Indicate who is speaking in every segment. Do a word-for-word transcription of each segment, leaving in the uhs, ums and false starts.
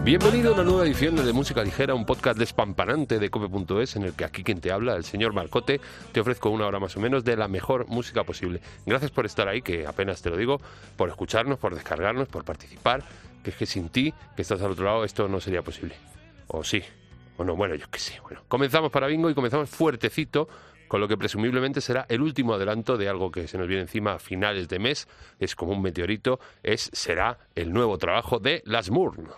Speaker 1: Bienvenido a una nueva edición de Música Ligera, un podcast despampanante de cope punto es en el que aquí quien te habla, el señor Marcote, te ofrezco una hora más o menos de la mejor música posible. Gracias por estar ahí, que apenas te lo digo, por escucharnos, por descargarnos, por participar, que es que sin ti, que estás al otro lado, esto no sería posible. O sí, o no, bueno, yo qué sé. Bueno, comenzamos para Bingo y comenzamos fuertecito con lo que presumiblemente será el último adelanto de algo que se nos viene encima a finales de mes, es como un meteorito, es será el nuevo trabajo de Las Moon.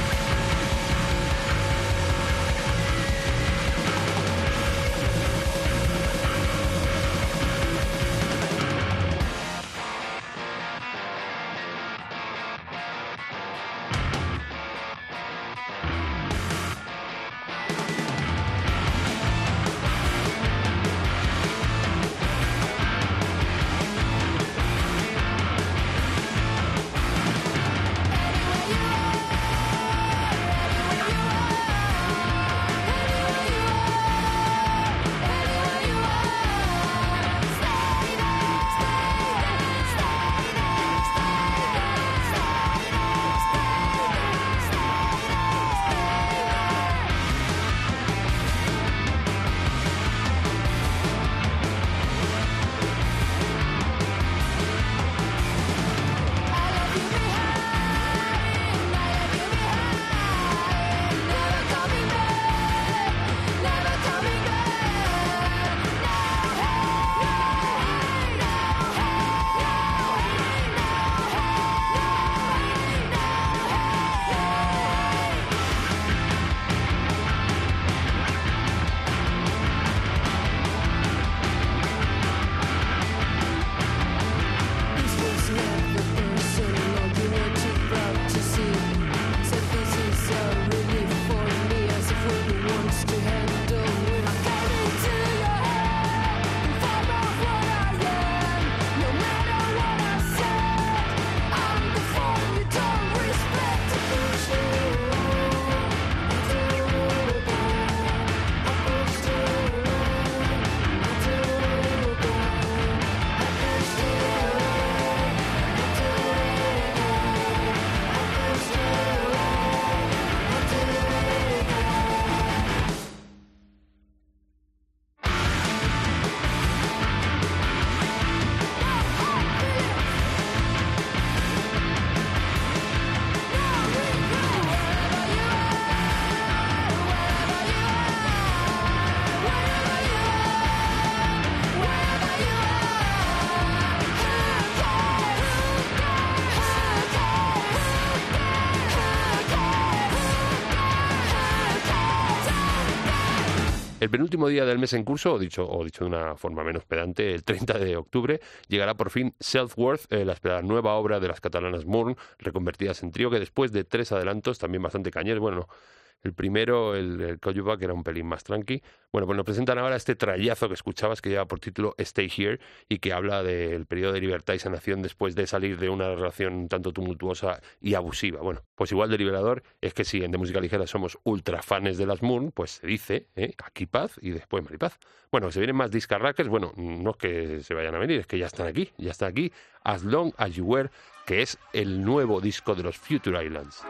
Speaker 1: El penúltimo día del mes en curso, o dicho, o dicho de una forma menos pedante, el treinta de octubre, llegará por fin Self-Worth, eh, la esperada nueva obra de las catalanas Moon, reconvertidas en trío, que después de tres adelantos, también bastante cañeros, bueno, el primero, el, el Call You Back, era un pelín más tranqui. Bueno, pues nos presentan ahora este trayazo que escuchabas, que lleva por título Stay Here, y que habla del periodo de libertad y sanación después de salir de una relación un tanto tumultuosa y abusiva. Bueno, pues igual de liberador es que si en De Música Ligera somos ultra fans de las Moon, pues se dice, ¿eh? Aquí paz y después maripaz. Bueno, se vienen más discarrackers, bueno, no es que se vayan a venir, es que ya están aquí, ya está aquí, As Long As You Were, que es el nuevo disco de los Future Islands.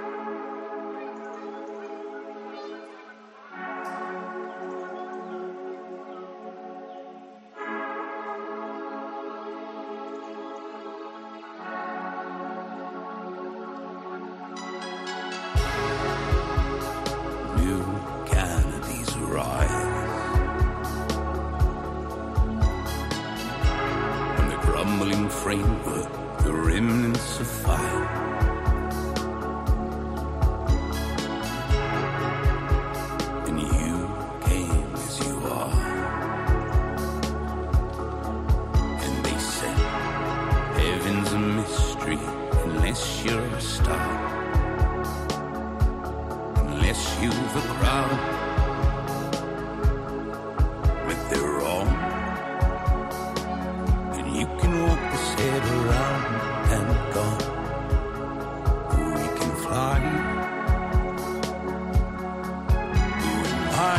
Speaker 2: Framework, the remnants of fire. And you came as you are. And they said, heaven's a mystery unless you're a star. Unless you've a crowd. But they're wrong. And you can walk head around and gone. We can fly. Who am I?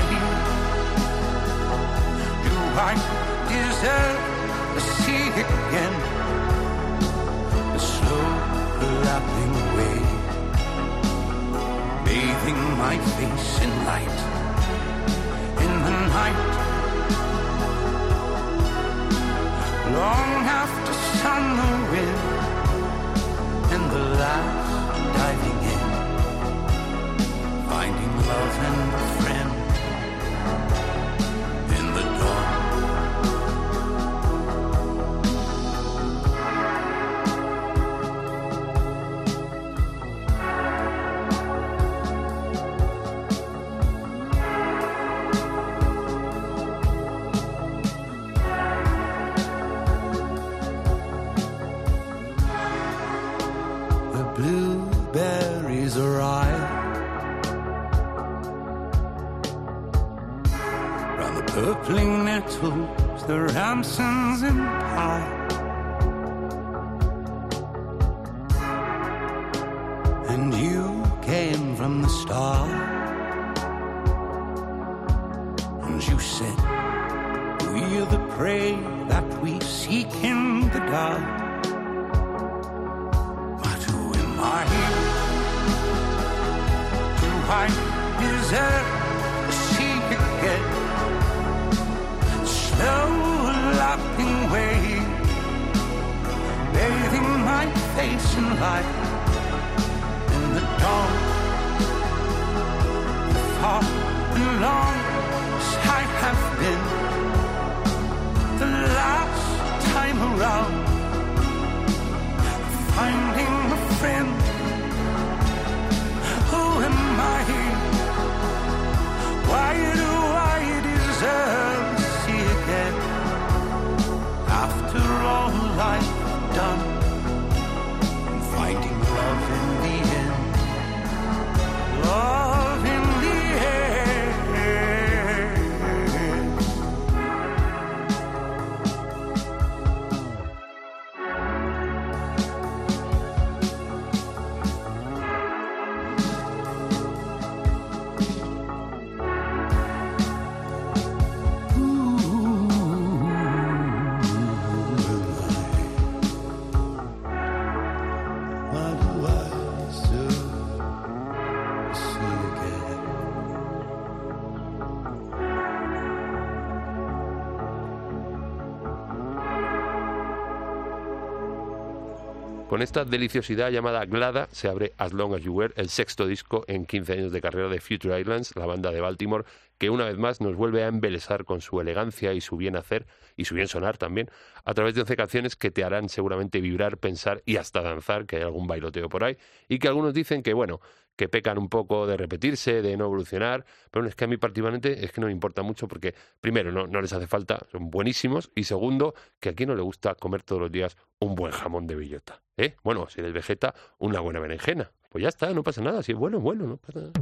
Speaker 2: Do I deserve to see again the slow lapping away finding my face in light, in the night, long after sun or wind, in the last diving in, finding love and a friend in the dawn. Blueberries are ripe round the purpling nettles, the ramsons in pie, and you came from the star, and you said, we're the prey that we seek in the dark. I deserve to see again, slow lapping wave, bathing my face in light, in the dawn. Far and long as I have been, the last time around, finding a friend. Who am I? Why do I deserve to see again? After all I've done, and finding love in the end, love in the end.
Speaker 1: Con esta deliciosidad llamada Glada se abre As Long As You Were, el sexto disco en quince años de carrera de Future Islands, la banda de Baltimore, que una vez más nos vuelve a embelesar con su elegancia y su bien hacer, y su bien sonar también, a través de once canciones que te harán seguramente vibrar, pensar y hasta danzar, que hay algún bailoteo por ahí, y que algunos dicen que, bueno, que pecan un poco de repetirse, de no evolucionar, pero bueno, es que a mí particularmente es que no me importa mucho porque, primero, no, no les hace falta, son buenísimos, y segundo, que a quien no le gusta comer todos los días un buen jamón de bellota, ¿eh? Bueno, si eres vegeta, una buena berenjena. Pues ya está, no pasa nada, si es bueno, es bueno, no pasa nada.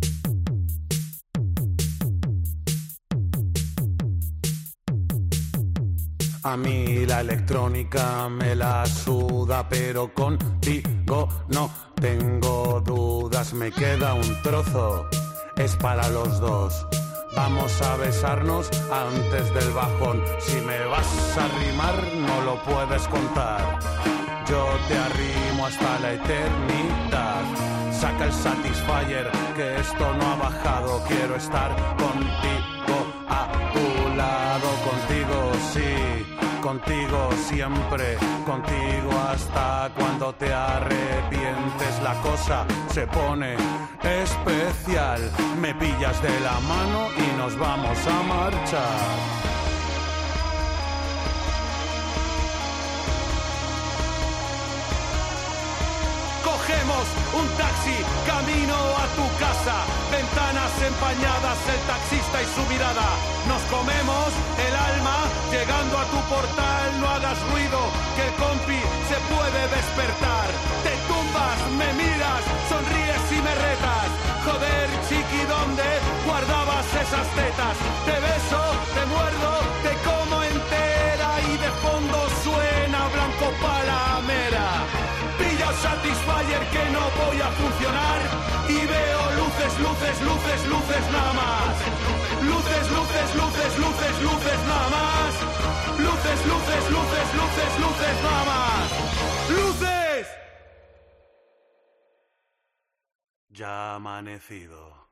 Speaker 3: A mí la electrónica me la suda, pero contigo no tengo dudas. Me queda un trozo, es para los dos. Vamos a besarnos antes del bajón. Si me vas a rimar, no lo puedes contar. Yo te arrimo hasta la eternidad. Saca el Satisfyer, que esto no ha bajado. Quiero estar contigo, a tu lado, contigo, sí. Contigo siempre, contigo hasta cuando te arrepientes. La cosa se pone especial. Me pillas de la mano y nos vamos a marchar. Cogemos un taxi, camino a tu casa. Ventanas empañadas, el taxista y su mirada. Nos comemos el alma, llegando a tu portal. No hagas ruido, que el compi se puede despertar. Te tumbas, me miras, sonríes y me retas. Joder, chiqui, ¿dónde guardabas esas tetas? Te beso, te muerdo, te como entera. Y de fondo suena Blanco Palamera. Pilla el Satisfyer que no voy a funcionar. Y veo luces, luces, luces, luces nada más. Luces, luces, luces, luces, luces nada más. Luces, luces, luces, luces, luces nada más. ¡Luces! Ya ha amanecido.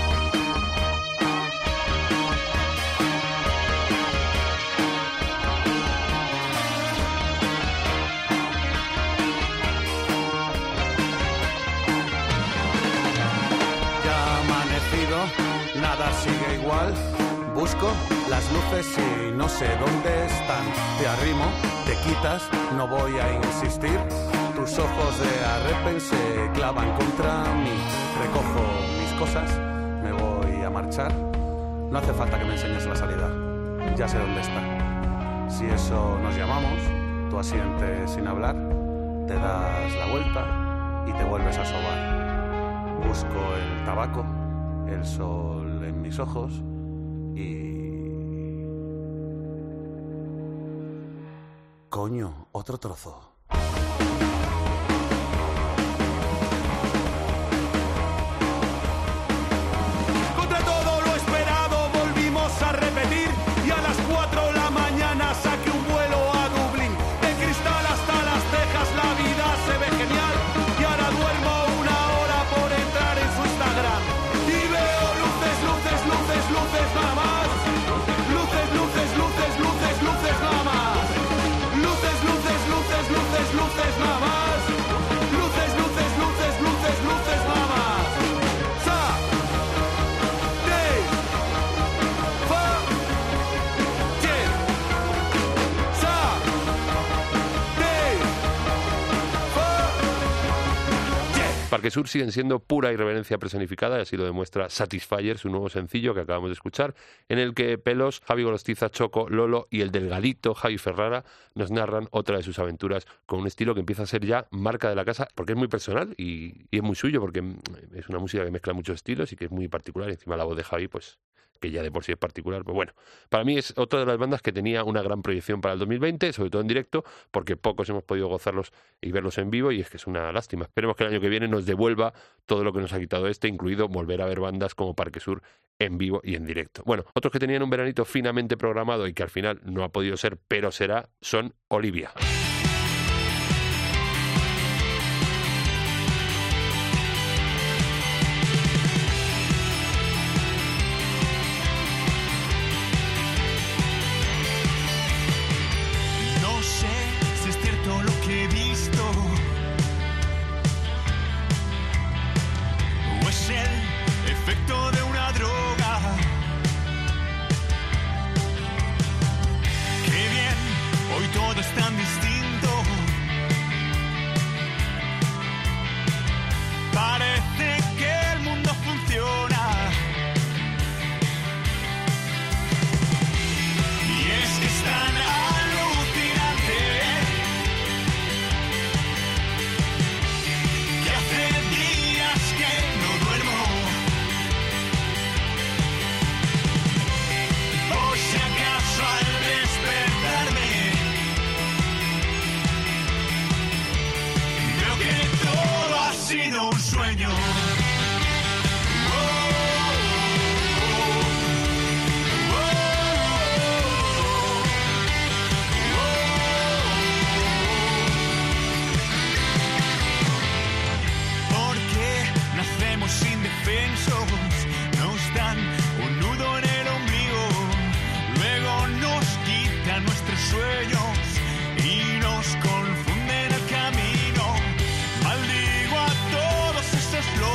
Speaker 3: Nada sigue igual, busco las luces y no sé dónde están. Te arrimo, te quitas, no voy a insistir. Tus ojos de arrepen se clavan contra mí. Recojo mis cosas, me voy a marchar. No hace falta que me enseñes la salida, ya sé dónde está. Si eso nos llamamos, tú asientes sin hablar, te das la vuelta y te vuelves a sobar. Busco el tabaco, el sol en mis ojos y... Coño, otro trozo. Contra todo lo esperado volvimos a repetir y a las cuatro de la mañana saqué un vuelo a Dublín. De cristal hasta las cejas la vida se ve genial y ahora duermo una hora por entrar en su Instagram. Luces, luces, nada más. Luces, luces, luces, luces, luces, nada más. Luces, luces, luces, luces, luces, nada más. Luces, luces, luces, luces, luces, nada más. Sa, de, fa, ye. Sa, de, fa, ye.
Speaker 1: Parque Sur siguen siendo pura irreverencia personificada y así lo demuestra Satisfyer, su nuevo sencillo que acabamos de escuchar, en el que Pelos, Javi Golostiza, Choco, Lolo y el delgadito Javi Ferrara nos narran otra de sus aventuras con un estilo que empieza a ser ya marca de la casa, porque es muy personal y, y es muy suyo, porque es una música que mezcla muchos estilos y que es muy particular, y encima la voz de Javi, pues que ya de por sí es particular. Pues bueno, para mí es otra de las bandas que tenía una gran proyección para el dos mil veinte, sobre todo en directo, porque pocos hemos podido gozarlos y verlos en vivo, y es que es una lástima. Esperemos que el año que viene nos devuelva todo lo que nos ha quitado este, incluido volver a ver bandas como Parque Sur en vivo y en directo. Bueno, otros que tenían un veranito finamente programado y que al final no ha podido ser, pero será, son Olivia.
Speaker 4: Sueños y nos confunden el camino. Maldigo a todos esos locos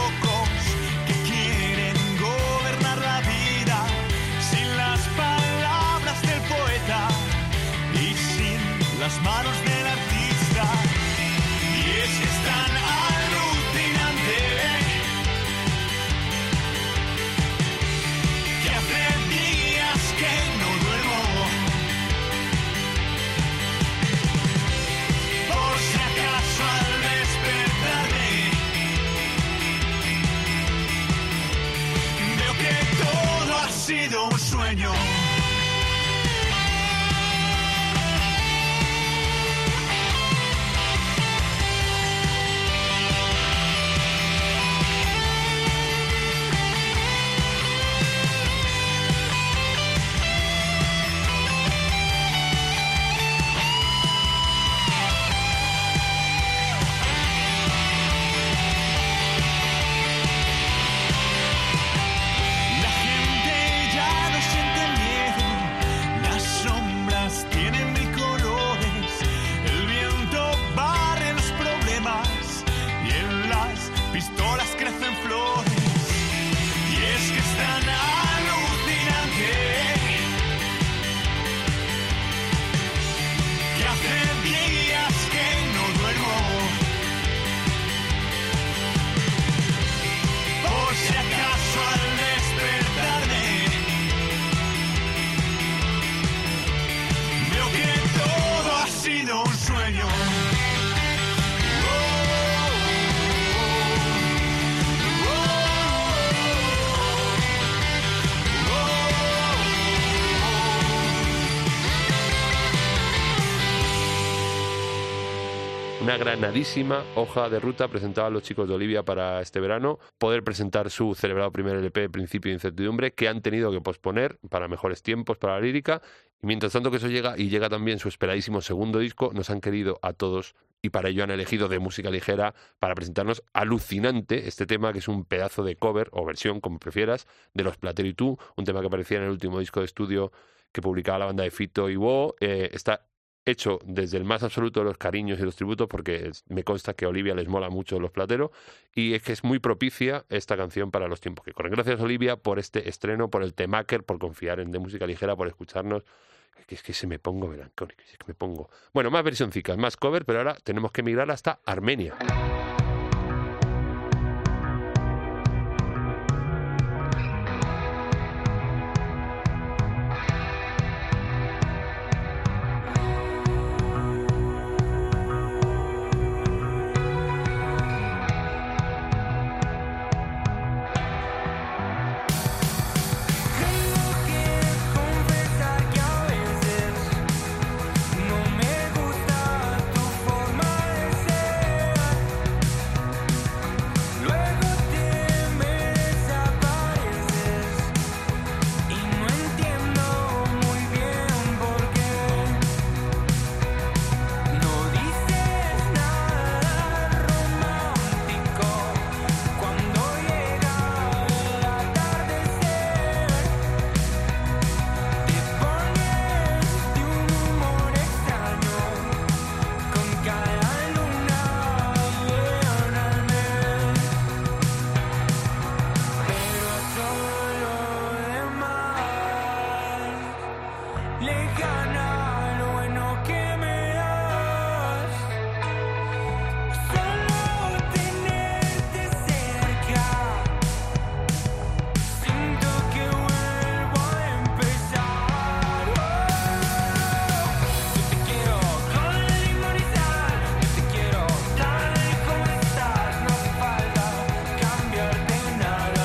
Speaker 1: una granadísima hoja de ruta presentada a los chicos de Olivia para este verano, poder presentar su celebrado primer L P, Principio de Incertidumbre, que han tenido que posponer para mejores tiempos para la lírica, y mientras tanto que eso llega, y llega también su esperadísimo segundo disco, nos han querido a todos, y para ello han elegido de música ligera para presentarnos Alucinante, este tema que es un pedazo de cover, o versión, como prefieras, de Los Platero y tú, un tema que aparecía en el último disco de estudio que publicaba la banda de Fito y Wo. Eh, está hecho desde el más absoluto de los cariños y los tributos, porque me consta que a Olivia les mola mucho Los Platero, y es que es muy propicia esta canción para los tiempos que corren. Gracias, Olivia, por este estreno, por el temaker, por confiar en De Música Ligera, por escucharnos. Que es que se me pongo melancólico, es que me pongo... Bueno, más versioncicas, más cover, pero ahora tenemos que migrar hasta Armenia.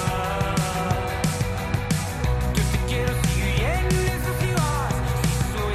Speaker 4: Soy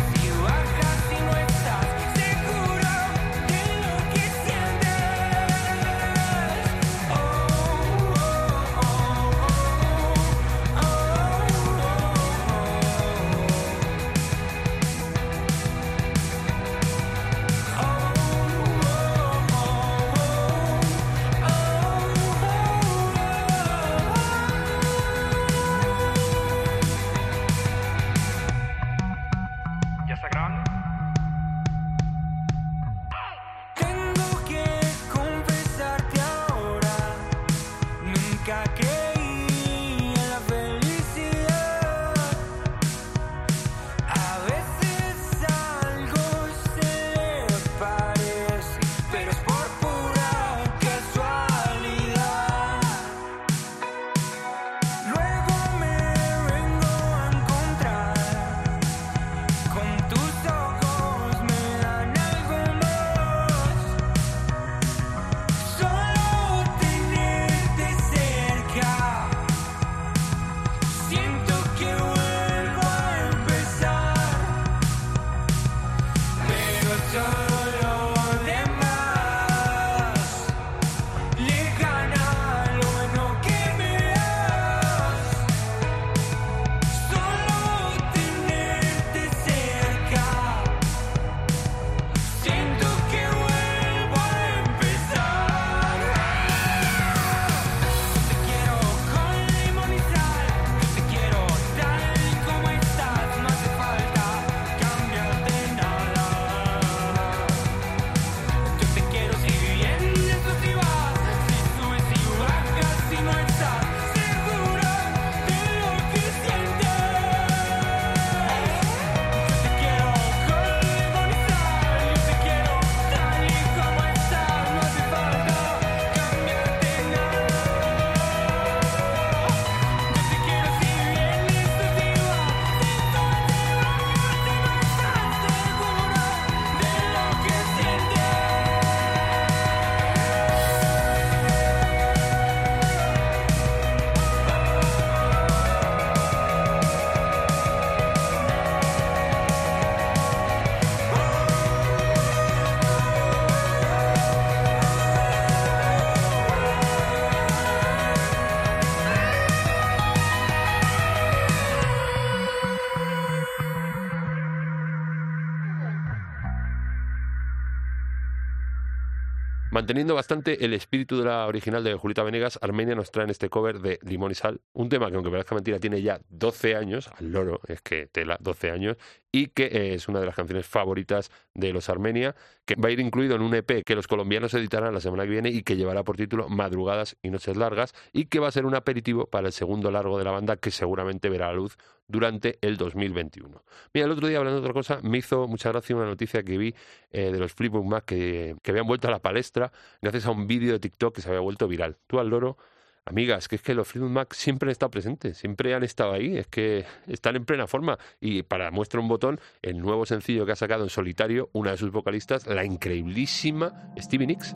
Speaker 1: Manteniendo bastante el espíritu de la original de Julieta Venegas, Armenia nos trae en este cover de Limón y Sal, un tema que, aunque parezca mentira, tiene ya doce años, al loro, es que tela, doce años, y que es una de las canciones favoritas de los Armenia, que va a ir incluido en un E P que los colombianos editarán la semana que viene y que llevará por título Madrugadas y Noches Largas, y que va a ser un aperitivo para el segundo largo de la banda, que seguramente verá la luz durante el dos mil veintiuno. Mira, el otro día, hablando de otra cosa, me hizo mucha gracia una noticia que vi eh, de los Fleetwood Mac que, que habían vuelto a la palestra gracias a un vídeo de TikTok que se había vuelto viral. Tú, al loro, amigas, que es que los Fleetwood Mac siempre han estado presentes, siempre han estado ahí, es que están en plena forma. Y para muestra un botón, el nuevo sencillo que ha sacado en solitario una de sus vocalistas, la increíblísima Stevie Nicks.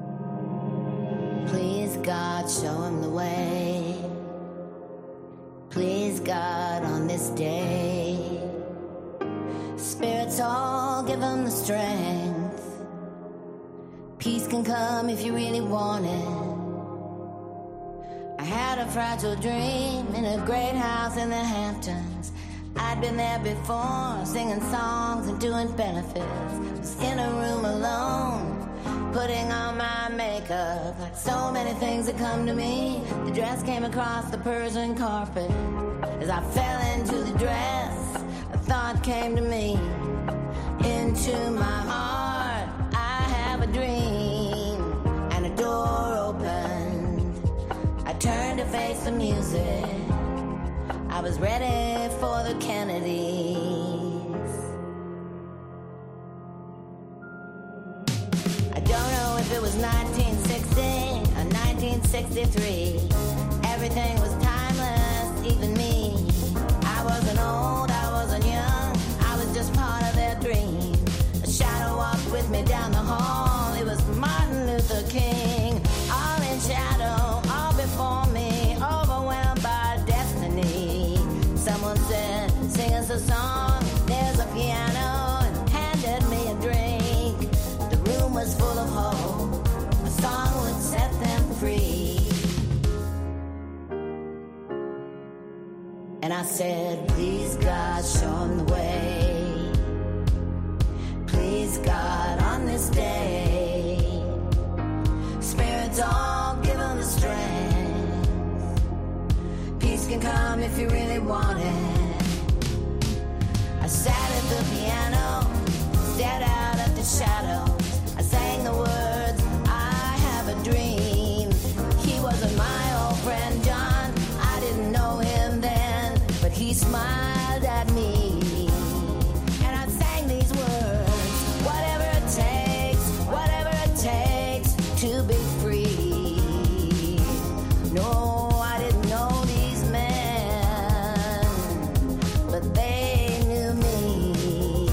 Speaker 4: Please God, show him the way. Please God, on this day, spirits all give him the strength. Peace can come if you really want it. I had a fragile dream in a great house in the Hamptons. I'd been there before, singing songs and doing benefits. Was in a room alone, putting on my makeup. Like so many things that come to me, the dress came across the Persian carpet. As I fell into the dress, a thought came to me. Into my heart, I have a dream, and a door opened. I turned to face the music. I was ready for the Kennedys. I don't know if it was nineteen sixty or nineteen sixty-three. Everything was timeless, even me. I wasn't old, I wasn't young, I was just part of their dream. A shadow walked with me down the hall. It was Martin Luther King. All in shadow, all before me, overwhelmed by destiny. Someone said, sing us a song. There's a piano, and handed me a drink. The room was full of hope. A song would set them free. And I said, please God, show him the way. Please God, on this day, spirits all give him the strength. Peace can come if you really want it. I sat at the piano, stared out at the shadows. I sang the words, I have a dream. He wasn't my old friend John, I didn't know him then, but he smiled at me. And I sang these words, whatever it takes, whatever it takes to be free. No, I didn't know these men, but they knew me.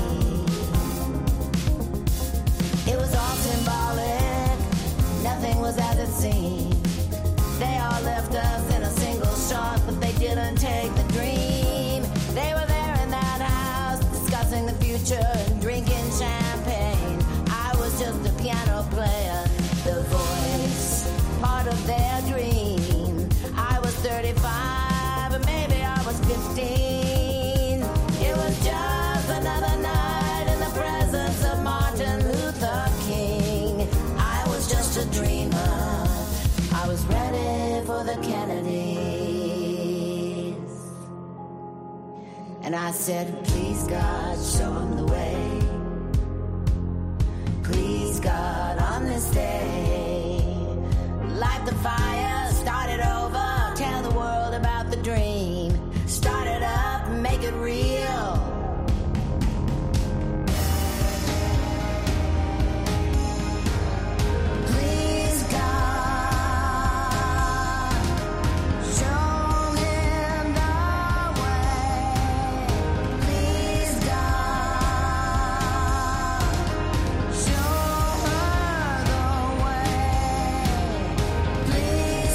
Speaker 4: It was all symbolic, nothing was as it seemed. They all left us in a single shot, but they didn't take the dream. They were there in that house, discussing the future and drinking champagne. I was just a piano player, the voice, part of their dream. I was thirty-five, and maybe I was fifteen. It was just another night in the presence of Martin Luther King. I was just a dreamer, I was ready for the Kennedys. And I said, please God, show him the way. Please God, on this day, light the fire, start it over, tell the world about the dream. Start it up, make it real. Please God, show him the way. Please God, show her the way. Please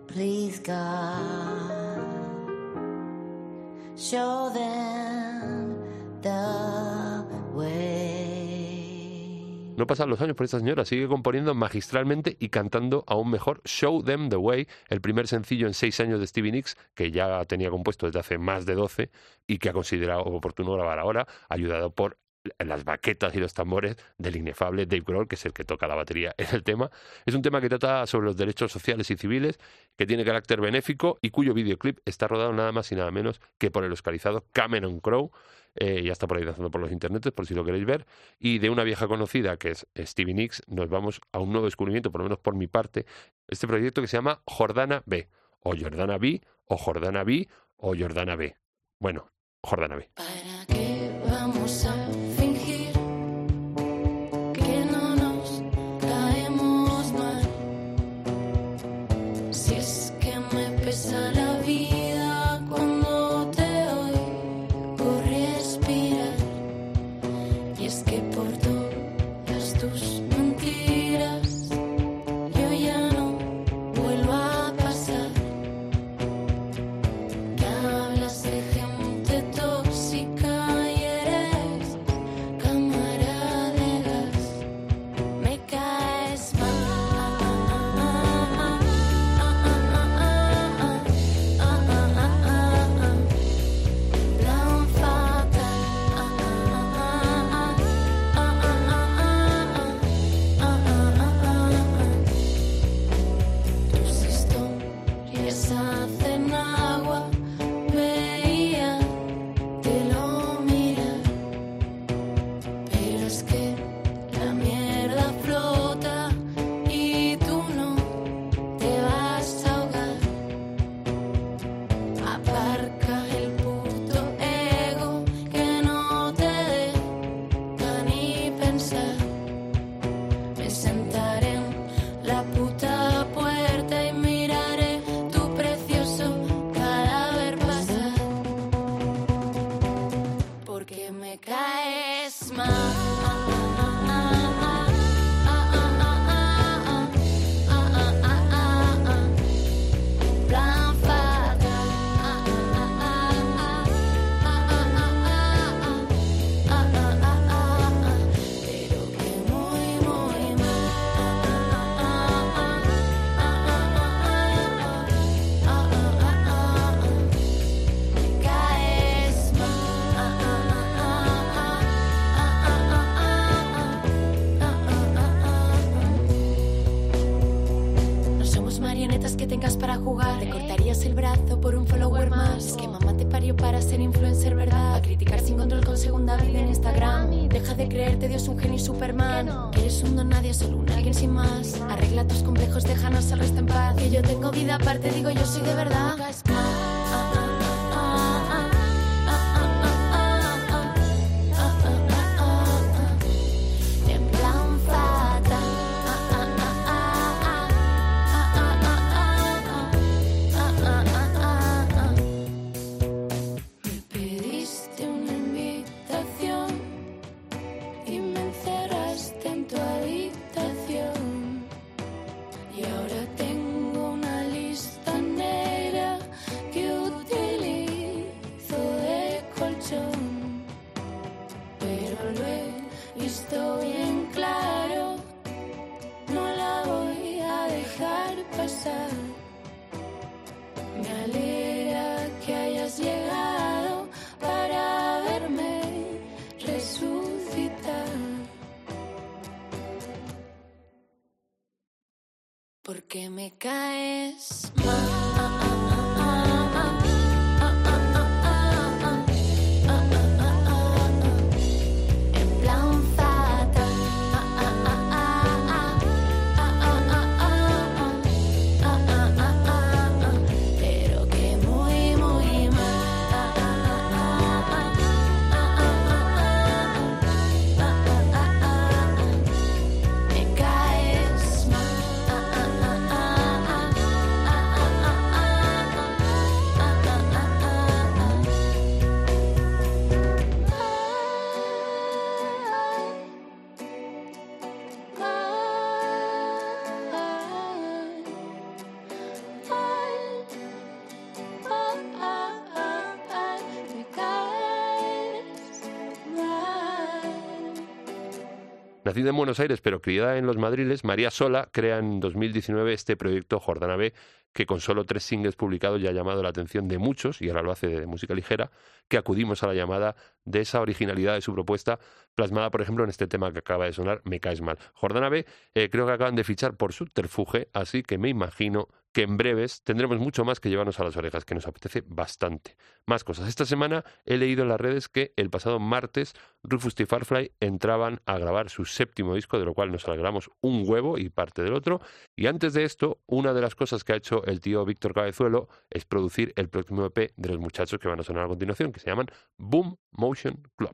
Speaker 4: Please God, show them the way.
Speaker 1: No pasan los años por esta señora, sigue componiendo magistralmente y cantando aún mejor. Show Them the Way, el primer sencillo en seis años de Stevie Nicks, que ya tenía compuesto desde hace más de doce y que ha considerado oportuno grabar ahora, ayudado por las baquetas y los tambores del inefable Dave Grohl, que es el que toca la batería en el tema. Es un tema que trata sobre los derechos sociales y civiles, que tiene carácter benéfico y cuyo videoclip está rodado nada más y nada menos que por el oscarizado Cameron Crowe. Eh, ya está por ahí danzando por los internets, por si lo queréis ver. Y de una vieja conocida, que es Stevie Nicks, nos vamos a un nuevo descubrimiento, por lo menos por mi parte, este proyecto que se llama Jordana B, o Jordana B, o Jordana B, o Jordana B. Bueno, Jordana B.
Speaker 5: ¿Para qué vamos a fingir que no nos caemos mal? Si es que me pesa la vida cuando te oigo respirar. Y es que por todas tus mentiras yo ya no vuelvo a pasar. Que hablas de gente tóxica y eres cámara de gas. Me caes mal. Plan fatal. Tus historias hacen agua. Veía, te lo mira. Pero es que la mierda flota y tú no te vas a ahogar. Aparca el puto ego que no te deja ni pensar. Me sentaré en la puta puerta y miraré tu precioso cadáver pasar. Porque me caes mal. Plan fatal. Pero que muy, muy mal. Me caes mal. No somos marionetas que tengas para jugar. Te cortarías el brazo por un follower más. Que mamá te parió para ser influencer, ¿verdad? A criticar sin control con segunda vida en Instagram. Deja de creerte Dios, un genio y Superman. Que eres un don nadie, solo un alguien sin más. Arregla tus complejos, déjanos al resto en paz. Que yo tengo vida aparte, digo yo soy de verdad. En plan fatal. Me pediste una invitación y me encerraste en tu habitación. Y ahora tengo una lista negra que utilizo de colchón. Pero lo he visto bien claro, no la voy a dejar pasar. Me alegra que hayas llegado para verme resucitar. Porque me caes mal. En plan fatal. Pero que muy, muy mal. Me caes mal.
Speaker 1: Nacida en Buenos Aires pero criada en los Madriles, María Sola crea en dos mil diecinueve este proyecto Jordana B, que con solo tres singles publicados ya ha llamado la atención de muchos, y ahora lo hace de música ligera, que acudimos a la llamada de esa originalidad de su propuesta, plasmada, por ejemplo, en este tema que acaba de sonar, Me caes mal. Jordana B eh, creo que acaban de fichar por Subterfuge, así que me imagino que en breves tendremos mucho más que llevarnos a las orejas, que nos apetece bastante. Más cosas. Esta semana he leído en las redes que el pasado martes Rufus T. Firefly entraban a grabar su séptimo disco, de lo cual nos alegramos un huevo y parte del otro. Y antes de esto, una de las cosas que ha hecho el tío Víctor Cabezuelo es producir el próximo E P de los muchachos que van a sonar a continuación, que se llaman Boom Motion Club.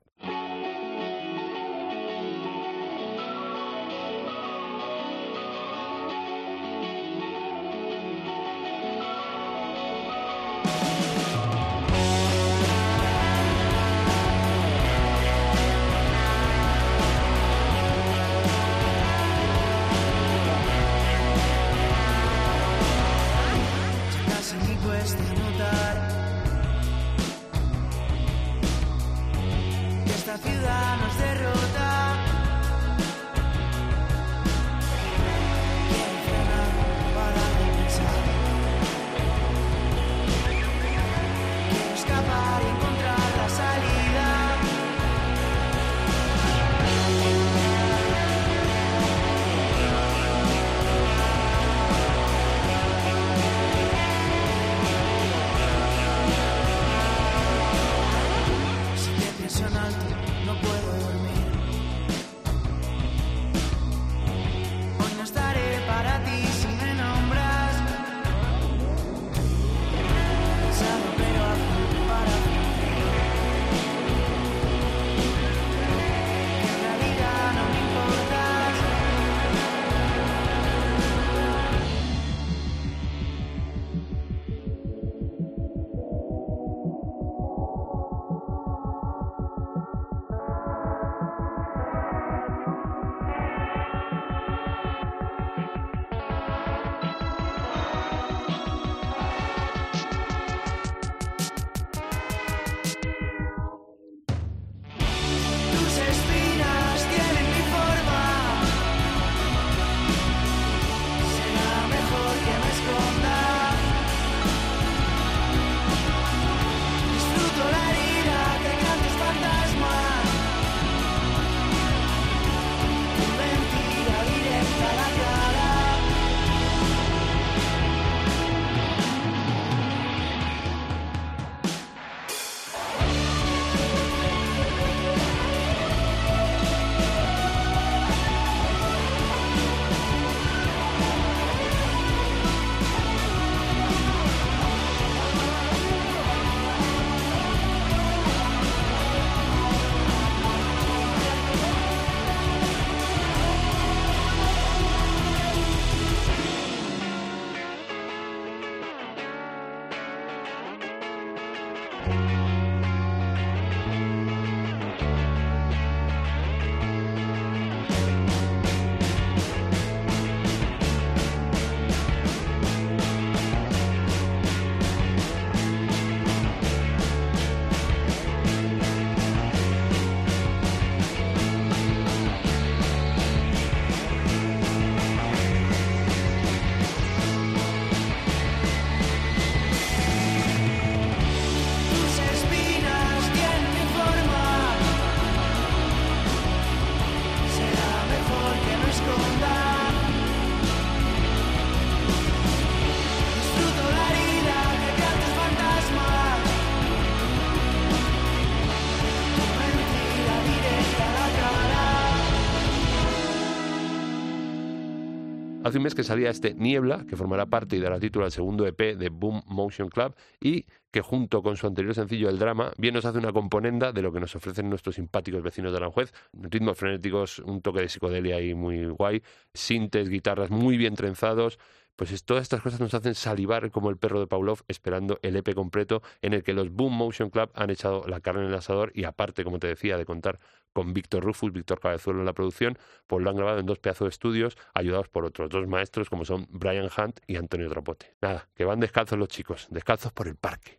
Speaker 1: Hace un mes que salía este Niebla, que formará parte y dará título al segundo E P de Boom Motion Club, y que junto con su anterior sencillo El Drama, bien nos hace una componenda de lo que nos ofrecen nuestros simpáticos vecinos de Aranjuez. Ritmos frenéticos, un toque de psicodelia ahí muy guay, sintes, guitarras muy bien trenzados. Pues es, todas estas cosas nos hacen salivar como el perro de Pavlov esperando el E P completo, en el que los Boom Motion Club han echado la carne en el asador, y aparte, como te decía, de contar con Víctor Rufus, Víctor Cabezuelo en la producción, pues lo han grabado en dos pedazos de estudios, ayudados por otros dos maestros como son Brian Hunt y Antonio Trapote. Nada, que van descalzos los chicos, descalzos por el parque.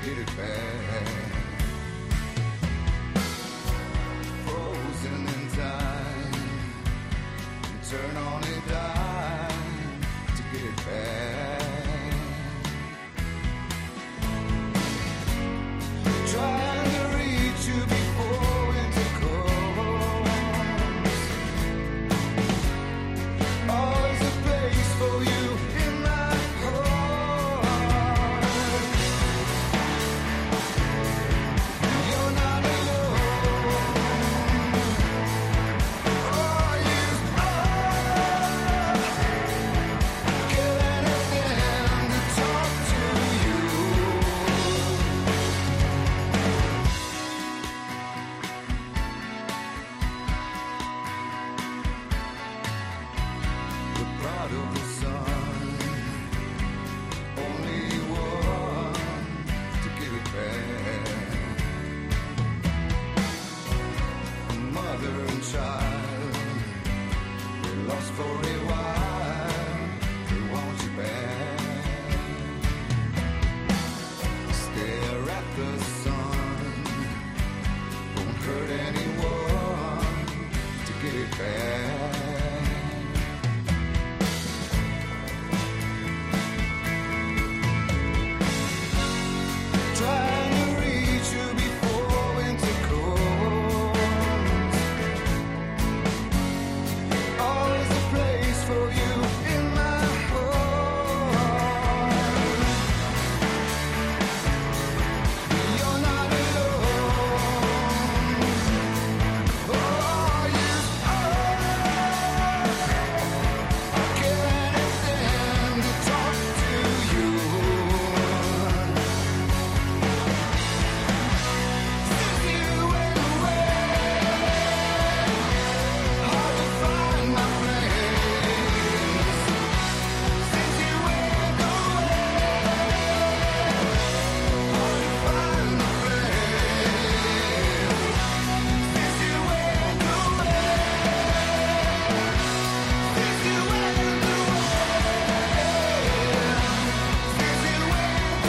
Speaker 6: get it back. Frozen in time, turn on a dime to get it back. Trying to reach you before winter comes. Always a place for you in my heart. You're not alone. Oh, you are. Kill anything to talk to you. The pride of the sun, only one to give it back. Mother and child, they lost for a while, they want you back. Stare at the sun, won't hurt anyone to get it back. Trying to reach you before winter comes. Always a place for you in my heart. You're not alone. Oh, you are. I'll kill anything to talk to you. Since you went away, hard to find my place. Since you went away, hard to find my place. Since you went away, since you went away, since you went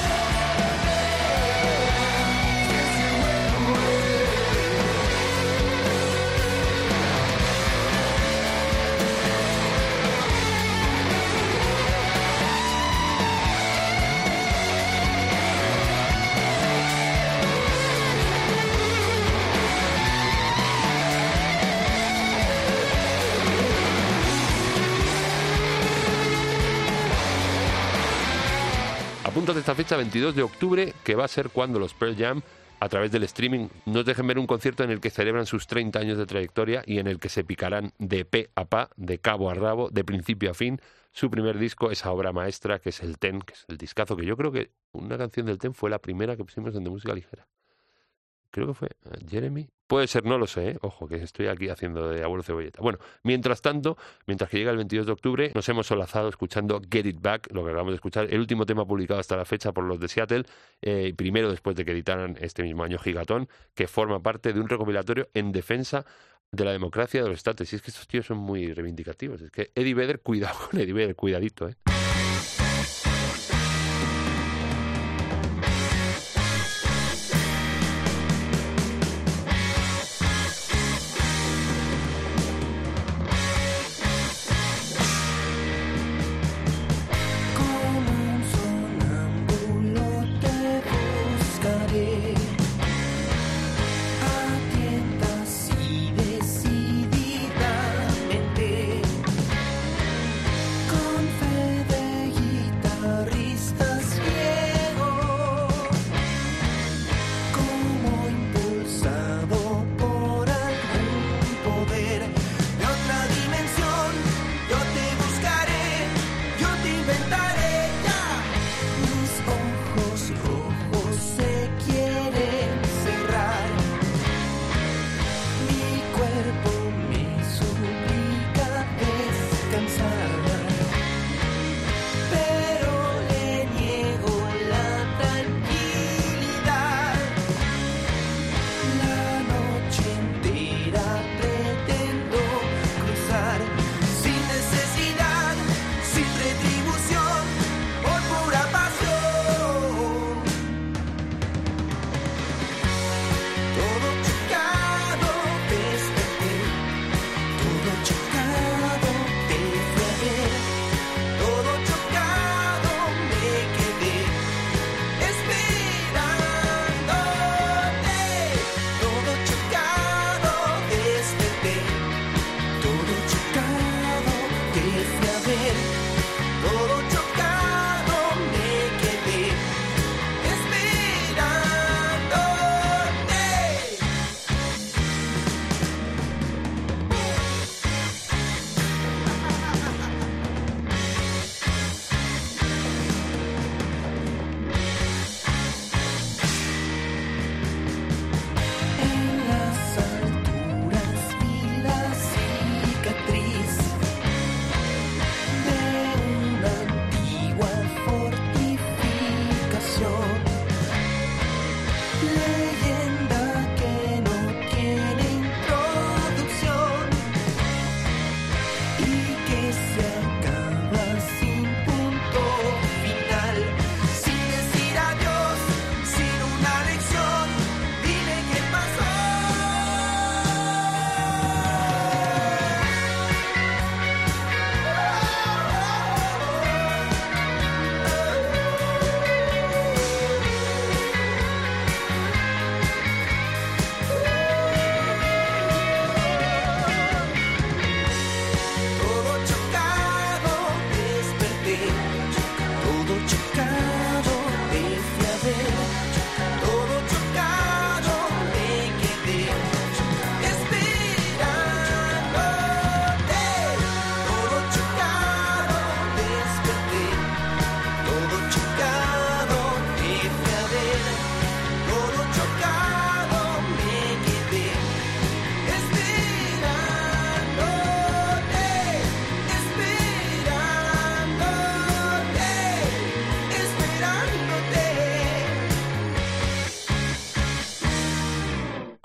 Speaker 1: Apúntate esta fecha, veintidós de octubre, que va a ser cuando los Pearl Jam, a través del streaming, nos dejen ver un concierto en el que celebran sus treinta años de trayectoria y en el que se picarán de pe a pa, de cabo a rabo, de principio a fin, su primer disco, esa obra maestra que es el Ten, que es el discazo, que yo creo que una canción del Ten fue la primera que pusimos en De Música Ligera. Creo que fue eh, Jeremy. Puede ser, no lo sé, ¿eh? Ojo, que estoy aquí haciendo de abuelo cebolleta. Bueno, mientras tanto, mientras que llega el veintidós de octubre, nos hemos solazado escuchando Get It Back, lo que acabamos de escuchar, el último tema publicado hasta la fecha por los de Seattle, eh, primero después de que editaran este mismo año Gigatón, que forma parte de un recopilatorio en defensa de la democracia de los estados. Y es que estos tíos son muy reivindicativos. Es que Eddie Vedder, cuidado con Eddie Vedder, cuidadito, ¿eh?
Speaker 7: Con fe de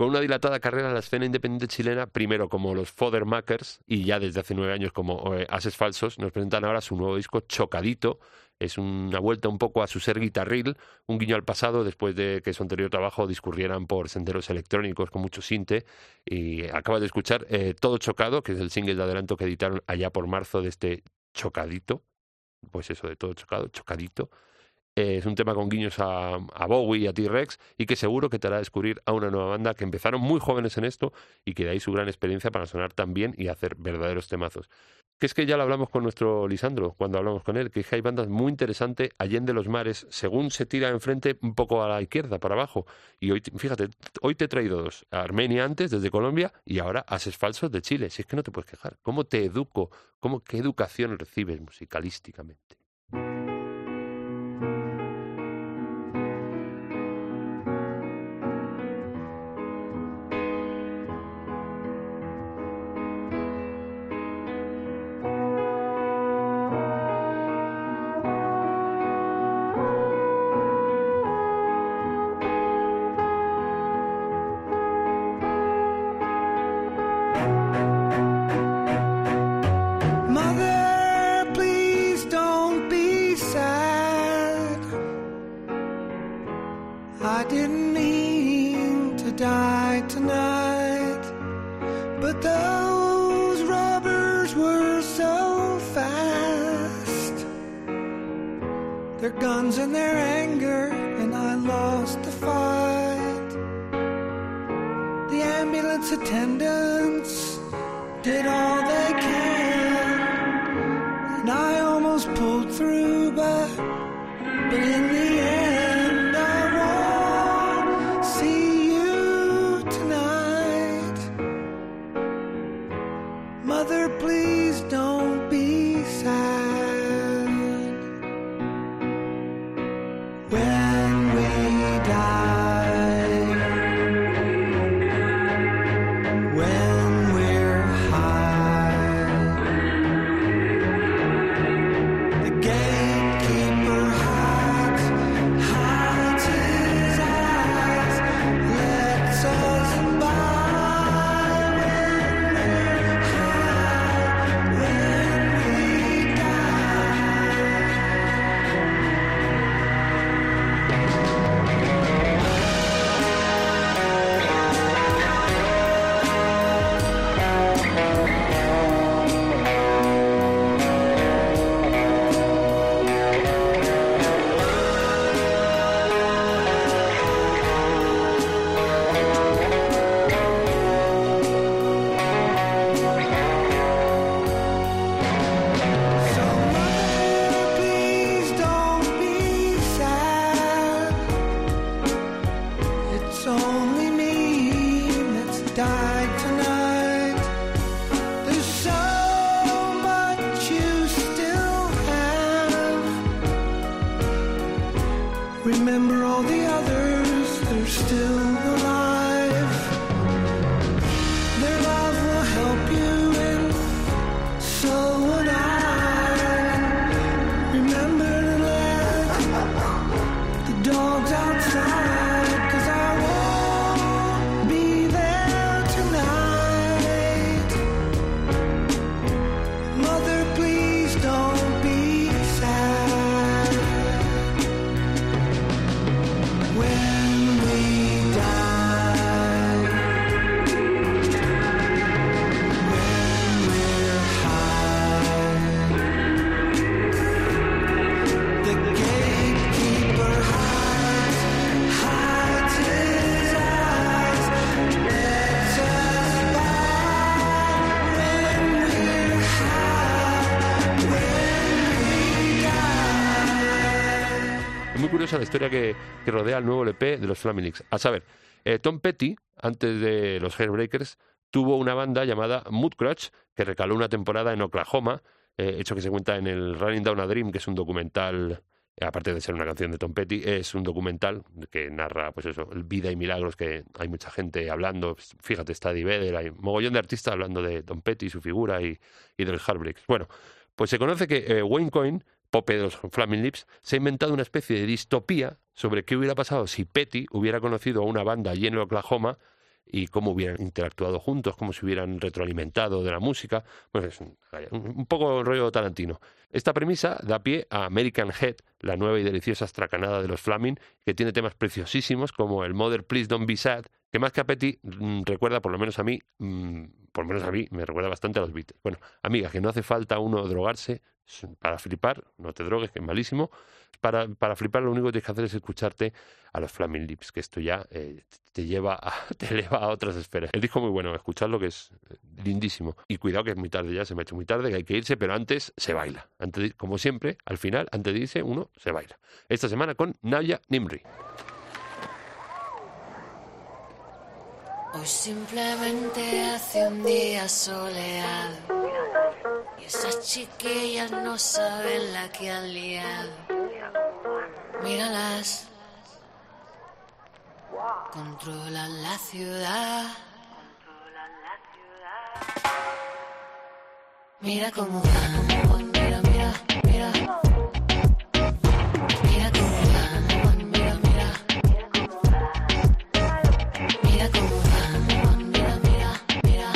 Speaker 1: Con una dilatada carrera en la escena independiente chilena, primero como los Fothermakers y ya desde hace nueve años como eh, Ases Falsos, nos presentan ahora su nuevo disco Chocadito. Es una vuelta un poco a su ser guitarril, un guiño al pasado después de que su anterior trabajo discurrieran por senderos electrónicos con mucho sinte. Y acabas de escuchar eh, Todo Chocado, que es el single de adelanto que editaron allá por marzo de este Chocadito. Pues eso, de Todo Chocado, Chocadito. Eh, es un tema con guiños a, a Bowie y a T-Rex y que seguro que te hará descubrir a una nueva banda que empezaron muy jóvenes en esto y que de ahí su gran experiencia para sonar tan bien y hacer verdaderos temazos. Que es que ya lo hablamos con nuestro Lisandro cuando hablamos con él, que hay bandas muy interesantes allende los mares, según se tira enfrente un poco a la izquierda, para abajo. Y hoy, fíjate, hoy te he traído dos. Armenia antes, desde Colombia, y ahora Ases Falsos de Chile. Si es que no te puedes quejar. ¿Cómo te educo? ¿Cómo, ¿Qué educación recibes musicalísticamente? La historia que, que rodea el nuevo L P de los Flaming Lips. A saber, eh, Tom Petty, antes de los Heartbreakers, tuvo una banda llamada Mudcrutch, que recaló una temporada en Oklahoma, eh, hecho que se cuenta en el Running Down a Dream, que es un documental, eh, aparte de ser una canción de Tom Petty, es un documental que narra, pues eso, vida y milagros, que hay mucha gente hablando. Fíjate, está Eddie Vedder, hay mogollón de artistas hablando de Tom Petty, su figura y, y de los Heartbreakers. Bueno, pues se conoce que eh, Wayne Coyne, Pope de los Flaming Lips, se ha inventado una especie de distopía sobre qué hubiera pasado si Petty hubiera conocido a una banda allí en Oklahoma y cómo hubieran interactuado juntos, cómo se hubieran retroalimentado de la música. Bueno, es un, un poco rollo Tarantino. Esta premisa da pie a American Head, la nueva y deliciosa estracanada de los Flaming, que tiene temas preciosísimos como el Mother Please Don't Be Sad, que más que a Petty mmm, recuerda, por lo menos a mí, mmm, por lo menos a mí, me recuerda bastante a los Beatles. Bueno, amiga, que no hace falta uno drogarse para flipar, no te drogues, que es malísimo. Para, para flipar lo único que tienes que hacer es escucharte a los Flaming Lips, que esto ya eh, te lleva a, te eleva a otras esferas. El disco muy bueno, escuchadlo, que es lindísimo. Y cuidado que es muy tarde ya, se me ha hecho muy tarde, que hay que irse, pero antes se baila. Antes de, como siempre, al final, antes de irse, uno se baila. Esta semana con Nadia Nimri.
Speaker 5: Hoy simplemente hace un día soleado y esas chiquillas no saben la que han liado. Míralas, controlan la ciudad. Mira cómo van, mira, mira, mira. Mira cómo van, mira, mira. Mira cómo van, mira, mira, mira.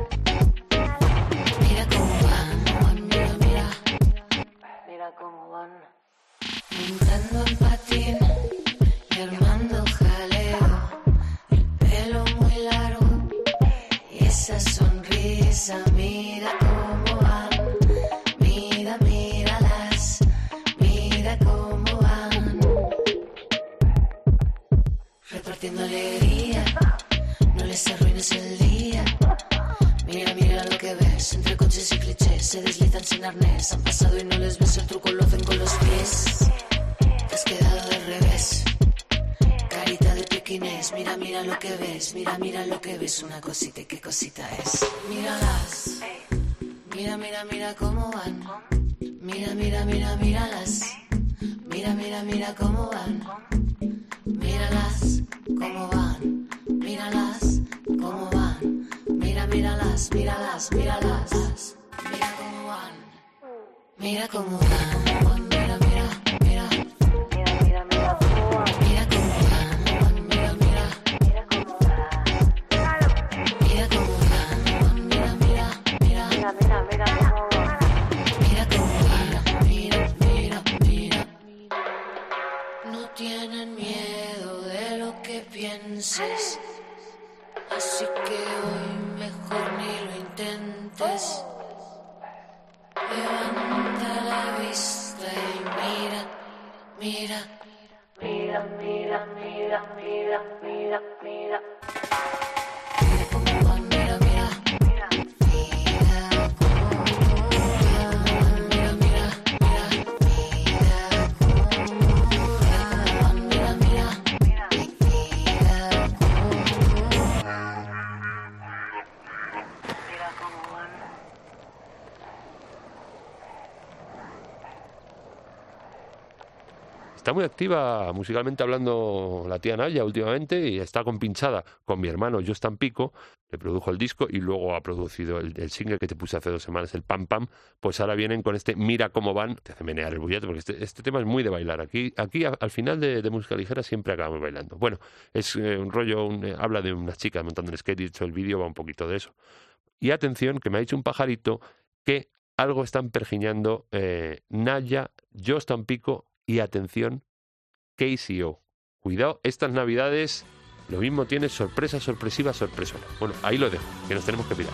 Speaker 5: Mira cómo van, mira, mira. Mira cómo van. Montando en patín y armando jaleo. El pelo muy largo y esa sonrisa, mira cómo van. Mira, míralas, mira cómo van. Repartiendo alegría, no les arruines el día. Mira, mira lo que ves, entre coches y clichés se deslizan sin arnés. Han pasado y no les ves el truco, lo hacen con los pies. Te has quedado de revés, carita de pequinés. Mira, mira lo que ves, mira, mira lo que ves. Una cosita y qué cosita es. Míralas, mira, mira, mira cómo van. Mira, mira, mira, míralas. Mira, mira, mira cómo van. Míralas, cómo van. Míralas, cómo van. Mira, míralas, míralas, míralas. Mira cómo van. Mira cómo van. Mira, mira, mira. Mira, mira, mira cómo van. Mira cómo van. Mira, mira. Mira cómo van. Mira cómo van. Mira, mira, mira. Mira, mira, mira cómo van. Mira cómo van. Mira, mira, mira. No tienen miedo de lo que pienses. Así que hoy mejor ni lo intentes. Levanta la vista y mira, mira, mira, mira, mira, mira, mira, mira. Mira cómo van, mira, mira, mira. Mira cómo van, mira, mira, mira. Mira cómo van, mira, mira, mira. Mira cómo Mira cómo van.
Speaker 1: Está muy activa musicalmente hablando la tía Naya últimamente y está compinchada con mi hermano Just Tampico. Le produjo el disco y luego ha producido el, el single que te puse hace dos semanas, el Pam Pam. Pues ahora vienen con este Mira cómo van. Te hace menear el bullete porque este, este tema es muy de bailar. Aquí, aquí a, al final de, de música ligera siempre acabamos bailando. Bueno, es eh, un rollo, un, eh, habla de unas chicas montando en skate y de hecho el vídeo va un poquito de eso. Y atención, que me ha dicho un pajarito que algo están pergiñando eh, Naya, Just Tampico y atención, K C O. Cuidado, estas navidades lo mismo tiene sorpresa, sorpresiva, sorpresona. Bueno, ahí lo dejo, que nos tenemos que pirar.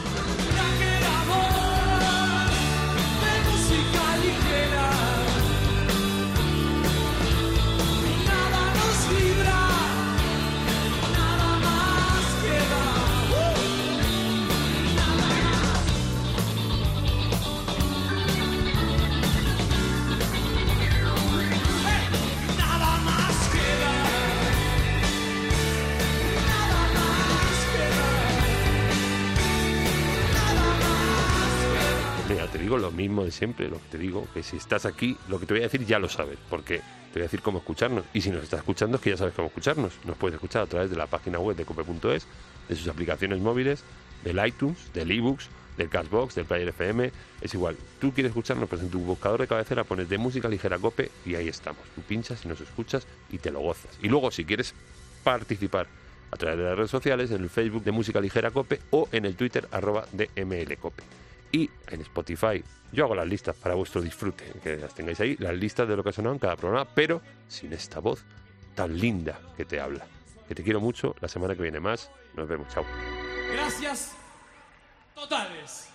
Speaker 1: Te digo lo mismo de siempre, lo que te digo, que si estás aquí, lo que te voy a decir ya lo sabes, porque te voy a decir cómo escucharnos, y si nos estás escuchando es que ya sabes cómo escucharnos. Nos puedes escuchar a través de la página web de cope punto es, de sus aplicaciones móviles, del iTunes, del eBooks, del Cashbox, del Player F M, es igual. Tú quieres escucharnos, pues en tu buscador de cabecera pones de música ligera Cope y ahí estamos. Tú pinchas y nos escuchas y te lo gozas. Y luego, si quieres participar a través de las redes sociales, en el Facebook de Música Ligera Cope o en el Twitter arroba D M L Cope. Y en Spotify yo hago las listas para vuestro disfrute, que las tengáis ahí, las listas de lo que ha sonado en cada programa, pero sin esta voz tan linda que te habla. Que te quiero mucho, la semana que viene más. Nos vemos, chao.
Speaker 7: Gracias totales.